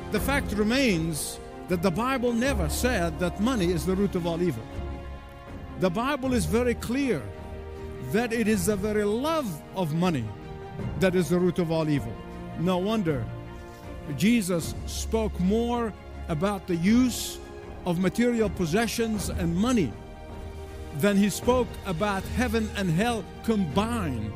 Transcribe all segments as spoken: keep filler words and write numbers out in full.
The fact remains that the Bible never said that money is the root of all evil. The Bible is very clear that it is the very love of money that is the root of all evil. No wonder Jesus spoke more about the use of material possessions and money than he spoke about heaven and hell combined.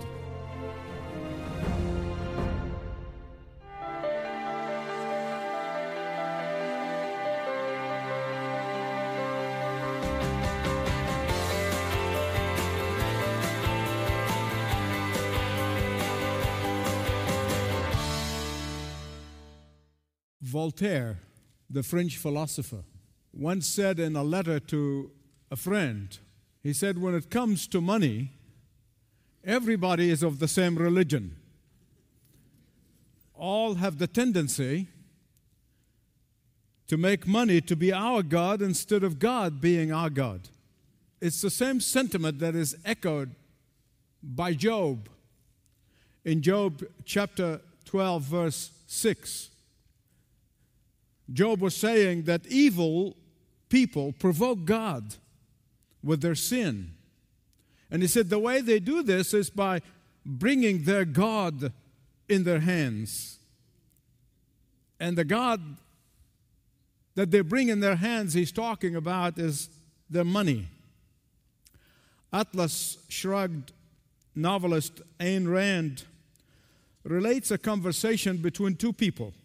Voltaire, the French philosopher, once said in a letter to a friend, he said, when it comes to money, everybody is of the same religion. All have the tendency to make money to be our God instead of God being our God. It's the same sentiment that is echoed by Job. In Job chapter twelve, verse six, Job was saying that evil people provoke God with their sin. And he said the way they do this is by bringing their God in their hands. And the God that they bring in their hands, he's talking about, is their money. Atlas Shrugged novelist Ayn Rand relates a conversation between two people.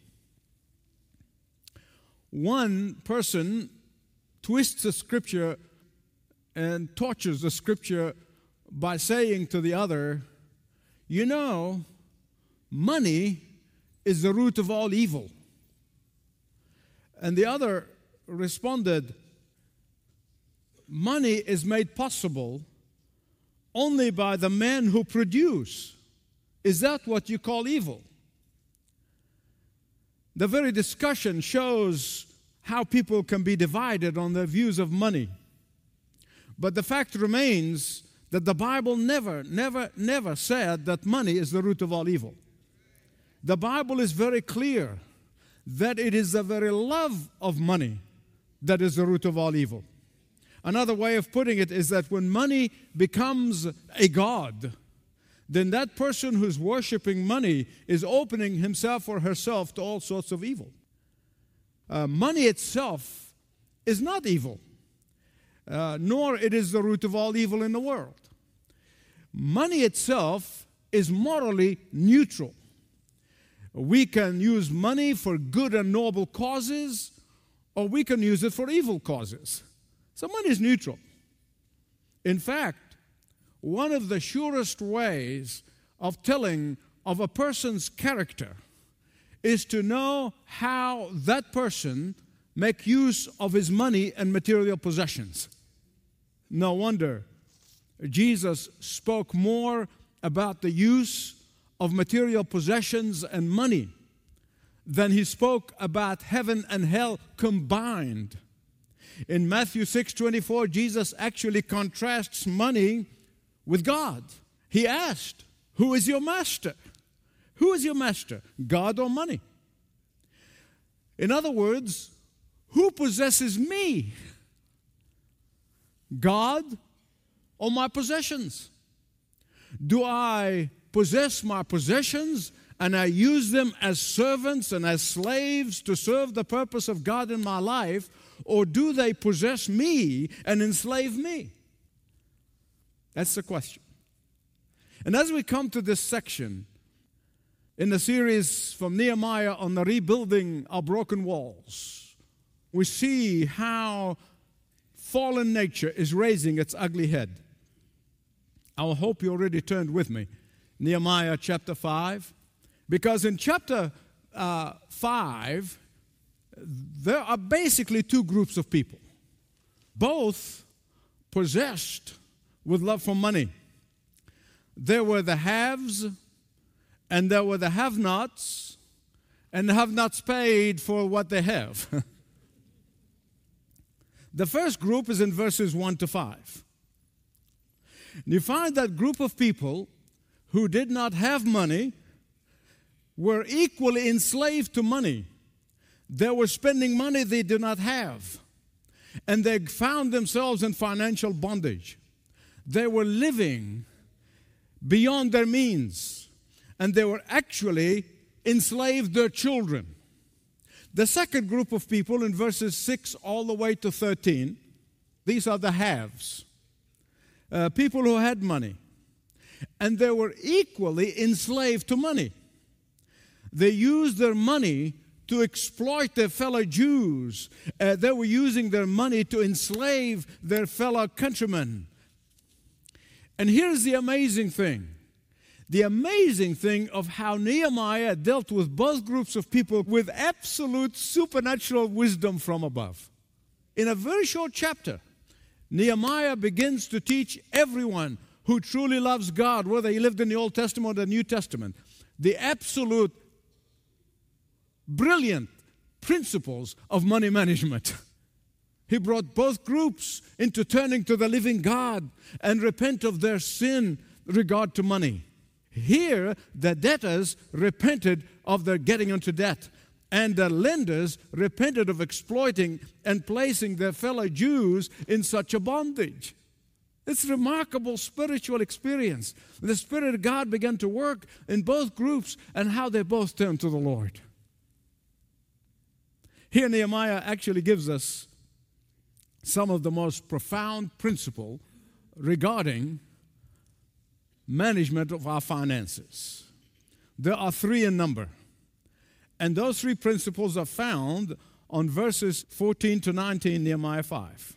One person twists the scripture and tortures the scripture by saying to the other, you know, money is the root of all evil. And the other responded, money is made possible only by the men who produce. Is that what you call evil? The very discussion shows how people can be divided on their views of money. But the fact remains that the Bible never, never, never said that money is the root of all evil. The Bible is very clear that it is the very love of money that is the root of all evil. Another way of putting it is that when money becomes a god, then that person who's worshiping money is opening himself or herself to all sorts of evil. Uh, money itself is not evil, uh, nor it is the root of all evil in the world. Money itself is morally neutral. We can use money for good and noble causes, or we can use it for evil causes. So money is neutral. In fact, one of the surest ways of telling of a person's character is to know how that person make use of his money and material possessions. No wonder Jesus spoke more about the use of material possessions and money than he spoke about heaven and hell combined. In Matthew six twenty-four, Jesus actually contrasts money with God. He asked, who is your master? Who is your master, God or money? In other words, who possesses me? God or my possessions? Do I possess my possessions and I use them as servants and as slaves to serve the purpose of God in my life, or do they possess me and enslave me? That's the question. And as we come to this section in the series from Nehemiah on the rebuilding of broken walls, we see how fallen nature is raising its ugly head. I hope you already turned with me. Nehemiah chapter five. Because in chapter uh, five, there are basically two groups of people, both possessed with love for money. There were the haves, and there were the have-nots, and the have-nots paid for what they have. The first group is in verses one to five. And you find that group of people who did not have money were equally enslaved to money. They were spending money they did not have. And they found themselves in financial bondage. They were living beyond their means. And they were actually enslaved their children. The second group of people in verses six all the way to thirteen, these are the haves. Uh, people who had money. And they were equally enslaved to money. They used their money to exploit their fellow Jews. Uh, they were using their money to enslave their fellow countrymen. And here's the amazing thing. The amazing thing of how Nehemiah dealt with both groups of people with absolute supernatural wisdom from above. In a very short chapter, Nehemiah begins to teach everyone who truly loves God, whether he lived in the Old Testament or the New Testament, the absolute brilliant principles of money management. He brought both groups into turning to the living God and repent of their sin regard to money. Here, the debtors repented of their getting into debt, and the lenders repented of exploiting and placing their fellow Jews in such a bondage. It's a remarkable spiritual experience. The Spirit of God began to work in both groups and how they both turned to the Lord. Here Nehemiah actually gives us some of the most profound principles regarding management of our finances. There are three in number. And those three principles are found on verses fourteen to nineteen, Nehemiah five.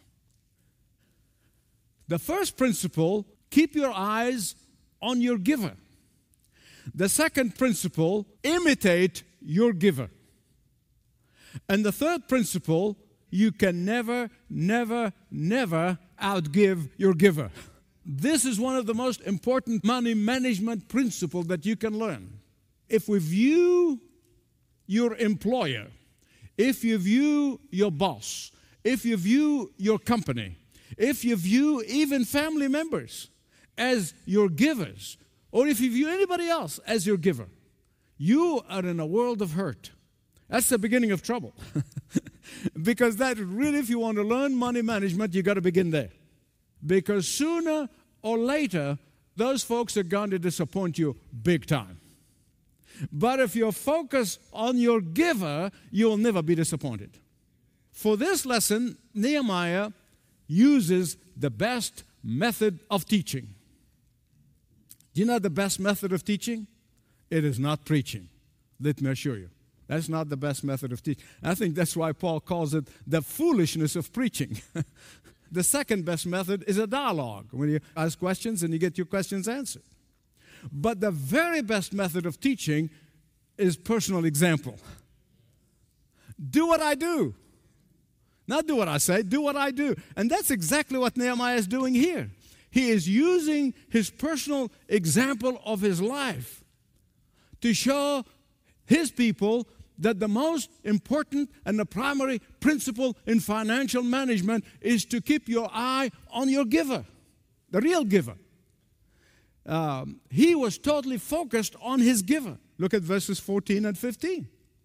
The first principle, keep your eyes on your giver. The second principle, imitate your giver. And the third principle, you can never, never, never outgive your giver. This is one of the most important money management principles that you can learn. If we view your employer, if you view your boss, if you view your company, if you view even family members as your givers, or if you view anybody else as your giver, you are in a world of hurt. That's the beginning of trouble. Because that really, if you want to learn money management, you got to begin there. Because sooner or later, those folks are going to disappoint you big time. But if you're focused on your giver, you'll never be disappointed. For this lesson, Nehemiah uses the best method of teaching. Do you know the best method of teaching? It is not preaching. Let me assure you. That's not the best method of teaching. I think that's why Paul calls it the foolishness of preaching. The second best method is a dialogue, when you ask questions and you get your questions answered. But the very best method of teaching is personal example. Do what I do. Not do what I say, do what I do. And that's exactly what Nehemiah is doing here. He is using his personal example of his life to show his people that the most important and the primary principle in financial management is to keep your eye on your giver, the real giver. Um, he was totally focused on his giver. Look at verses fourteen and fifteen.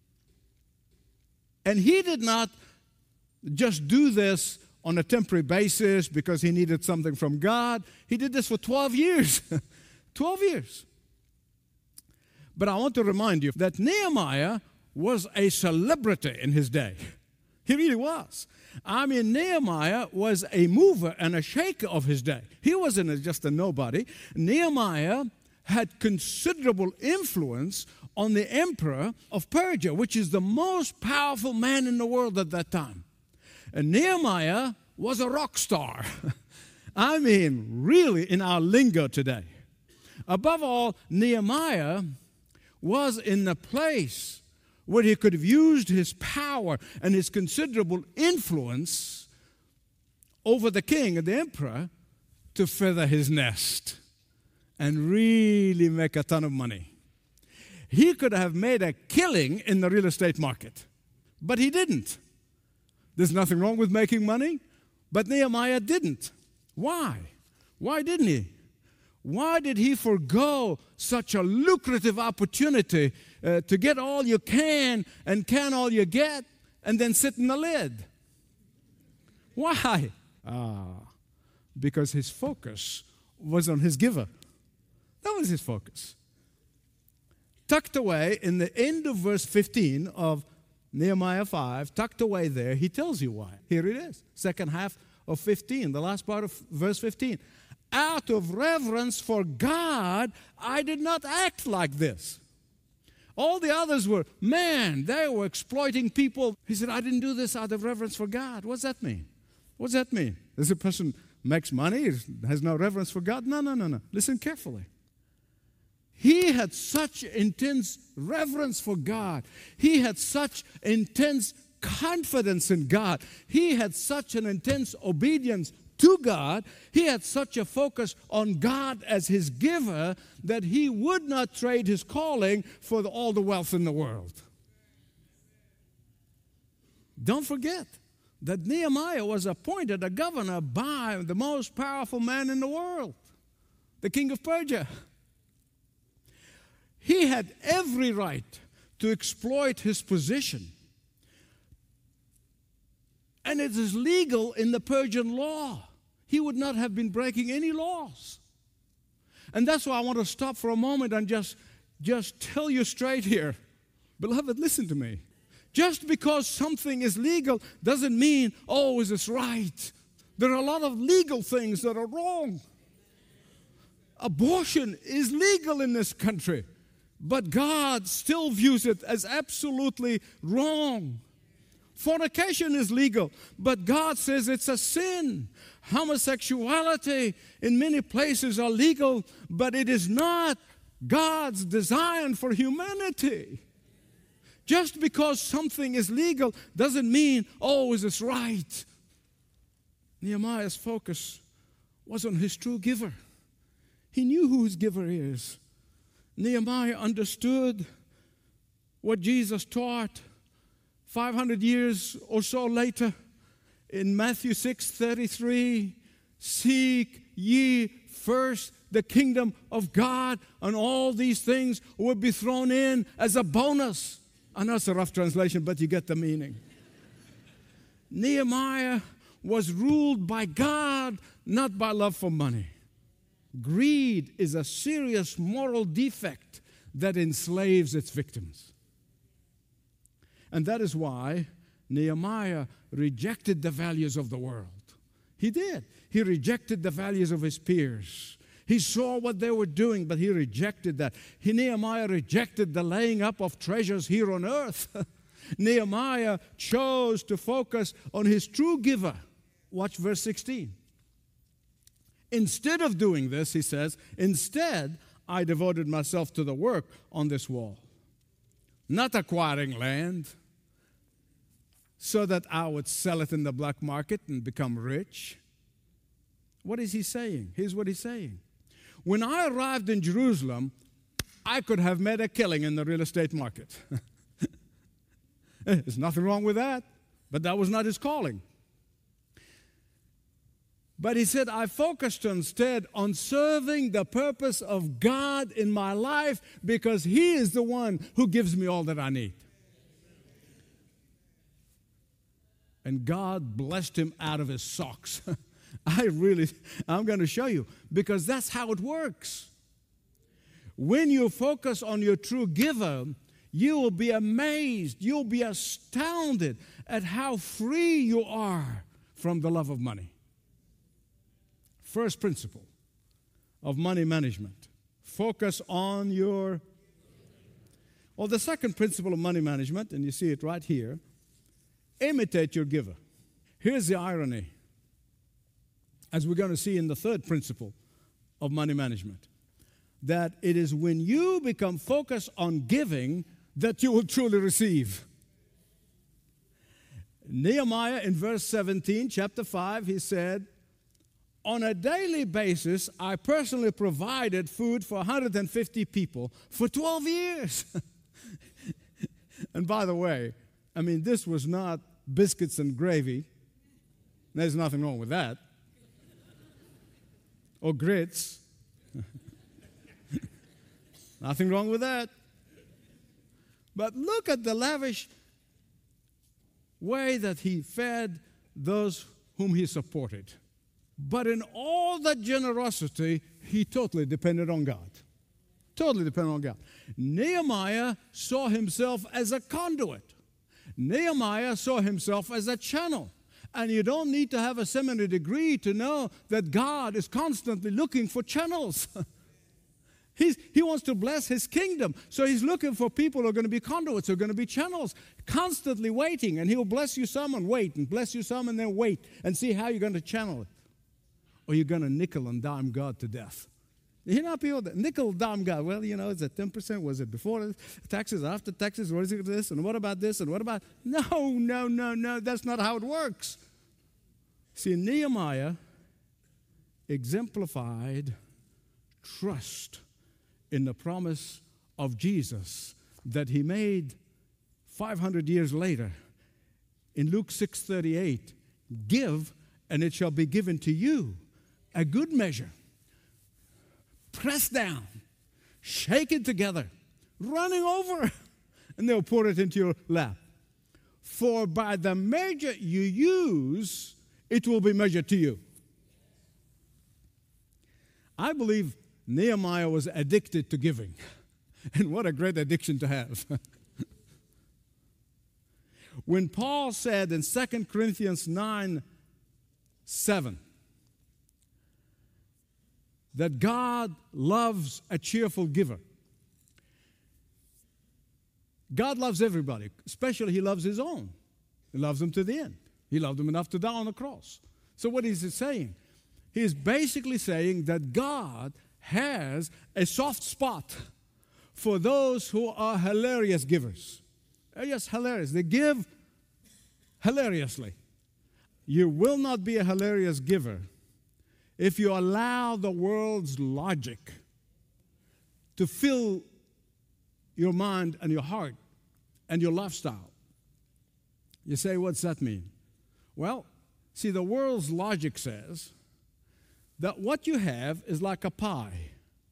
And he did not just do this on a temporary basis because he needed something from God. He did this for twelve years. twelve years. But I want to remind you that Nehemiah was a celebrity in his day. He really was. I mean, Nehemiah was a mover and a shaker of his day. He wasn't just a nobody. Nehemiah had considerable influence on the emperor of Persia, which is the most powerful man in the world at that time. And Nehemiah was a rock star. I mean, really in our lingo today. Above all, Nehemiah was in a place where he could have used his power and his considerable influence over the king and the emperor to feather his nest and really make a ton of money. He could have made a killing in the real estate market, but he didn't. There's nothing wrong with making money, but Nehemiah didn't. Why? Why didn't he? Why did he forego such a lucrative opportunity uh, to get all you can and can all you get and then sit in the lid. Why? Ah, because his focus was on his giver. That was his focus. Tucked away in the end of verse fifteen of Nehemiah five, tucked away there, he tells you why. Here it is, second half of fifteen, the last part of verse fifteen. Out of reverence for God, I did not act like this. All the others were, man, they were exploiting people. He said, I didn't do this out of reverence for God. What's that mean? What's that mean? Does a person makes money, has no reverence for God? No, no, no, no. Listen carefully. He had such intense reverence for God. He had such intense confidence in God. He had such an intense obedience to God. He had such a focus on God as his giver that he would not trade his calling for the, all the wealth in the world. Don't forget that Nehemiah was appointed a governor by the most powerful man in the world, the king of Persia. He had every right to exploit his position. And it is legal in the Persian law. He would not have been breaking any laws. And that's why I want to stop for a moment and just, just tell you straight here. Beloved, listen to me. Just because something is legal doesn't mean always it's right. There are a lot of legal things that are wrong. Abortion is legal in this country, but God still views it as absolutely wrong. Fornication is legal, but God says it's a sin. Homosexuality in many places are legal, but it is not God's design for humanity. Just because something is legal doesn't mean always it's right. Nehemiah's focus was on his true giver. He knew who his giver is. Nehemiah understood what Jesus taught five hundred years or so later in Matthew six thirty-three. Seek ye first the kingdom of God, and all these things will be thrown in as a bonus. I know it's a rough translation, but you get the meaning. Nehemiah was ruled by God, not by love for money. Greed is a serious moral defect that enslaves its victims. And that is why Nehemiah rejected the values of the world. He did. He rejected the values of his peers. He saw what they were doing, but he rejected that. He, Nehemiah rejected the laying up of treasures here on earth. Nehemiah chose to focus on his true giver. Watch verse sixteen. Instead of doing this, he says, instead, I devoted myself to the work on this wall, not acquiring land so that I would sell it in the black market and become rich. What is he saying? Here's what he's saying. When I arrived in Jerusalem, I could have made a killing in the real estate market. There's nothing wrong with that, but that was not his calling. But he said, I focused instead on serving the purpose of God in my life because he is the one who gives me all that I need. And God blessed him out of his socks. I really, I'm going to show you, because that's how it works. When you focus on your true giver, you will be amazed, you'll be astounded at how free you are from the love of money. First principle of money management, focus on your, well, the second principle of money management, and you see it right here, imitate your giver. Here's the irony, as we're going to see in the third principle of money management, that it is when you become focused on giving that you will truly receive. Nehemiah in verse seventeen, chapter five, he said, on a daily basis, I personally provided food for one hundred fifty people for twelve years. And by the way, I mean, this was not biscuits and gravy. There's nothing wrong with that. Or grits. Nothing wrong with that. But look at the lavish way that he fed those whom he supported. But in all that generosity, he totally depended on God. Totally depended on God. Nehemiah saw himself as a conduit. Nehemiah saw himself as a channel. And you don't need to have a seminary degree to know that God is constantly looking for channels. He's, he wants to bless his kingdom. So he's looking for people who are going to be conduits, who are going to be channels, constantly waiting. And he'll bless you some and wait, and bless you some and then wait, and see how you're going to channel it. Or you're going to nickel and dime God to death. You know people that nickel dime God. Well, you know, is it ten percent? Was it before taxes, after taxes? What is it this? And what about this? And what about... No, no, no, no. That's not how it works. See, Nehemiah exemplified trust in the promise of Jesus that he made five hundred years later. In Luke six thirty-eight, give, and it shall be given to you, a good measure, pressed down, shaken together, running over, and they'll pour it into your lap. For by the measure you use, it will be measured to you. I believe Nehemiah was addicted to giving. And what a great addiction to have. When Paul said in Second Corinthians nine seven, that God loves a cheerful giver. God loves everybody, especially he loves his own. He loves them to the end. He loved them enough to die on the cross. So what is he saying? He is basically saying that God has a soft spot for those who are hilarious givers. Oh, yes, hilarious. They give hilariously. You will not be a hilarious giver if you allow the world's logic to fill your mind and your heart and your lifestyle. You say, what's that mean? Well, see, the world's logic says that what you have is like a pie.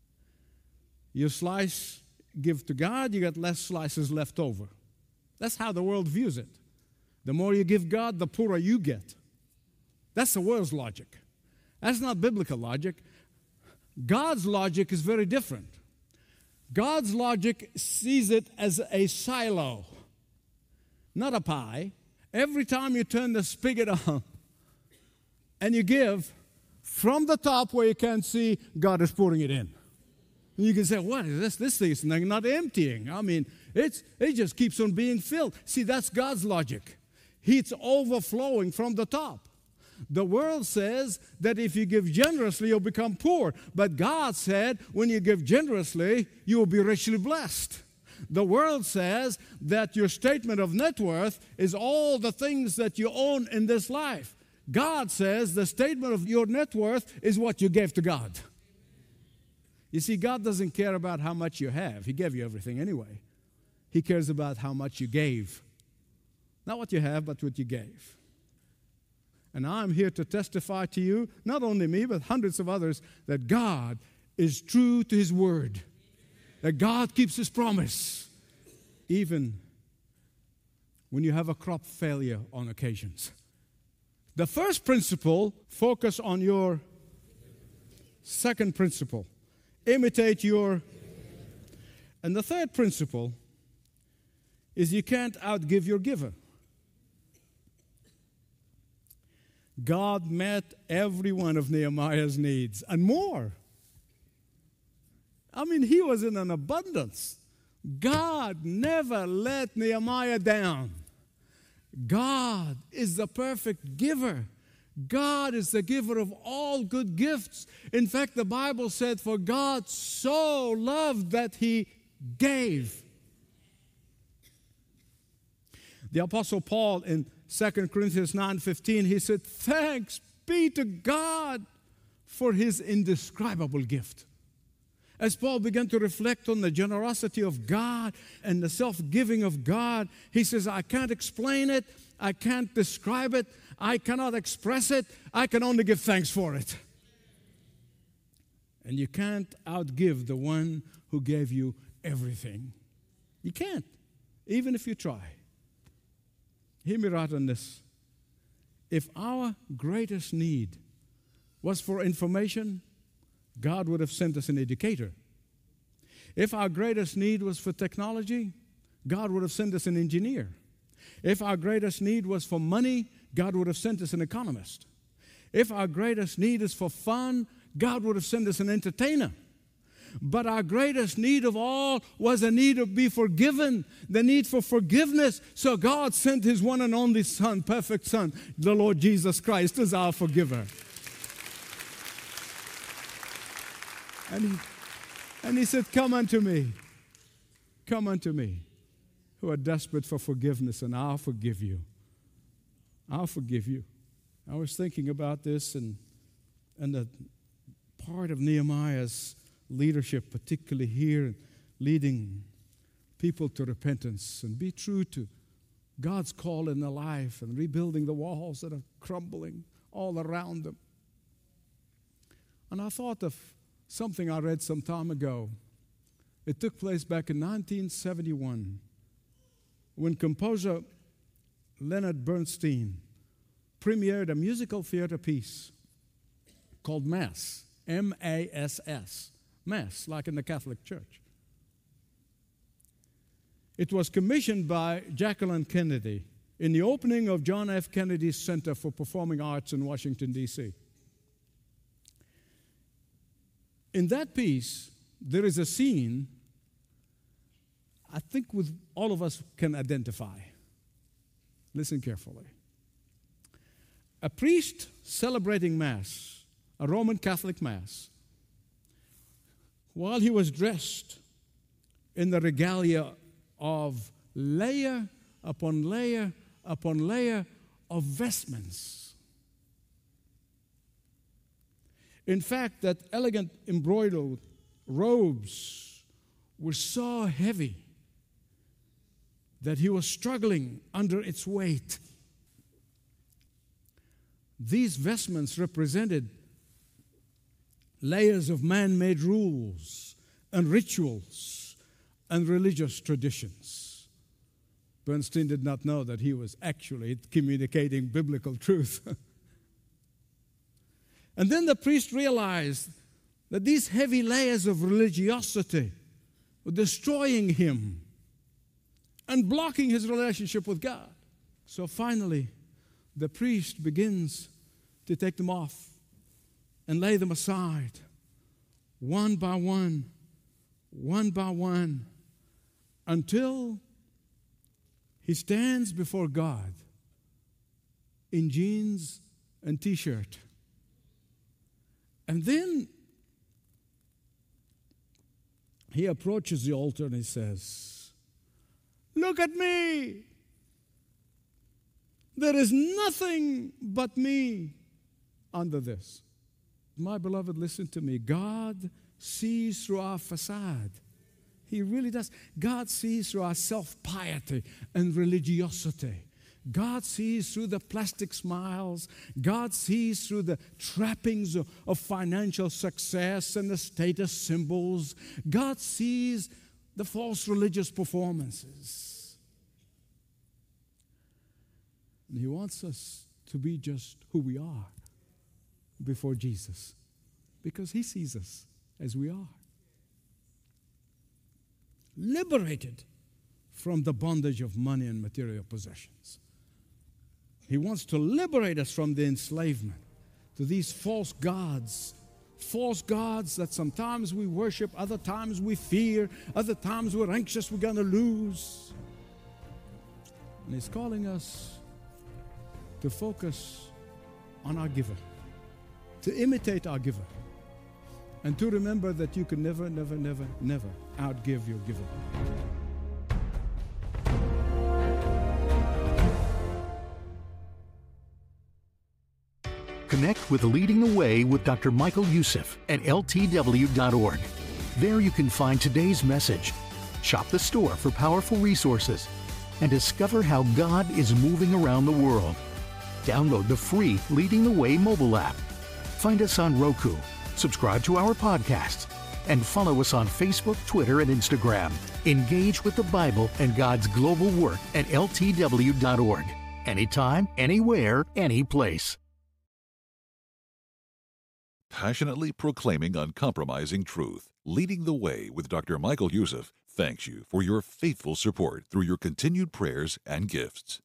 You slice, give to God, you get less slices left over. That's how the world views it. The more you give God, the poorer you get. That's the world's logic. That's not biblical logic. God's logic is very different. God's logic sees it as a silo, not a pie. Every time you turn the spigot on and you give, from the top where you can't see, God is pouring it in. And you can say, what is this? This thing is not emptying. I mean, it's, it just keeps on being filled. See, that's God's logic. It's overflowing from the top. The world says that if you give generously, you'll become poor. But God said, when you give generously, you will be richly blessed. The world says that your statement of net worth is all the things that you own in this life. God says the statement of your net worth is what you gave to God. You see, God doesn't care about how much you have. He gave you everything anyway. He cares about how much you gave. Not what you have, but what you gave. And I'm here to testify to you, not only me, but hundreds of others, that God is true to His word. That God keeps His promise, even when you have a crop failure on occasions. The first principle, focus on your second principle. Imitate your... And the third principle is you can't outgive your giver. God met every one of Nehemiah's needs and more. I mean, he was in an abundance. God never let Nehemiah down. God is the perfect giver. God is the giver of all good gifts. In fact, the Bible said, for God so loved that He gave. The Apostle Paul in Second Corinthians nine fifteen, he said, thanks be to God for His indescribable gift. As Paul began to reflect on the generosity of God and the self-giving of God, he says, I can't explain it, I can't describe it, I cannot express it, I can only give thanks for it. And you can't outgive the one who gave you everything. You can't, even if you try. Hear me right on this. If our greatest need was for information, God would have sent us an educator. If our greatest need was for technology, God would have sent us an engineer. If our greatest need was for money, God would have sent us an economist. If our greatest need is for fun, God would have sent us an entertainer. But our greatest need of all was a need to be forgiven, the need for forgiveness. So God sent His one and only Son, perfect Son, the Lord Jesus Christ, as our forgiver. And He, and he said, come unto me, come unto me, who are desperate for forgiveness, and I'll forgive you. I'll forgive you. I was thinking about this, and, and the part of Nehemiah's leadership, particularly here, leading people to repentance and be true to God's call in their life and rebuilding the walls that are crumbling all around them. And I thought of something I read some time ago. It took place back in nineteen seventy-one when composer Leonard Bernstein premiered a musical theater piece called Mass, M A S S, Mass, like in the Catholic Church. It was commissioned by Jacqueline Kennedy in the opening of John F. Kennedy's Center for Performing Arts in Washington, D C In that piece, there is a scene I think with all of us can identify. Listen carefully. A priest celebrating Mass, a Roman Catholic Mass, while he was dressed in the regalia of layer upon layer upon layer of vestments. In fact, that elegant embroidered robes were so heavy that he was struggling under its weight. These vestments represented layers of man-made rules and rituals and religious traditions. Bernstein did not know that he was actually communicating biblical truth. And then the priest realized that these heavy layers of religiosity were destroying him and blocking his relationship with God. So finally, the priest begins to take them off and lay them aside, one by one, one by one, until he stands before God in jeans and t-shirt. And then he approaches the altar and he says, "Look at me. There is nothing but me under this." My beloved, listen to me. God sees through our facade. He really does. God sees through our self-piety and religiosity. God sees through the plastic smiles. God sees through the trappings of, of financial success and the status symbols. God sees the false religious performances. And He wants us to be just who we are before Jesus, because He sees us as we are. Liberated from the bondage of money and material possessions. He wants to liberate us from the enslavement to these false gods. False gods that sometimes we worship, other times we fear, other times we're anxious we're going to lose. And He's calling us to focus on our giver, to imitate our giver, and to remember that you can never, never, never, never outgive your giver. Connect with Leading the Way with Doctor Michael Youssef at L T W dot org. There you can find today's message, shop the store for powerful resources, and discover how God is moving around the world. Download the free Leading the Way mobile app. Find us on Roku, subscribe to our podcasts, and follow us on Facebook, Twitter, and Instagram. Engage with the Bible and God's global work at L T W dot org. anytime, anywhere, any place. Passionately proclaiming uncompromising truth, leading the way with Doctor Michael Youssef thanks you for your faithful support through your continued prayers and gifts.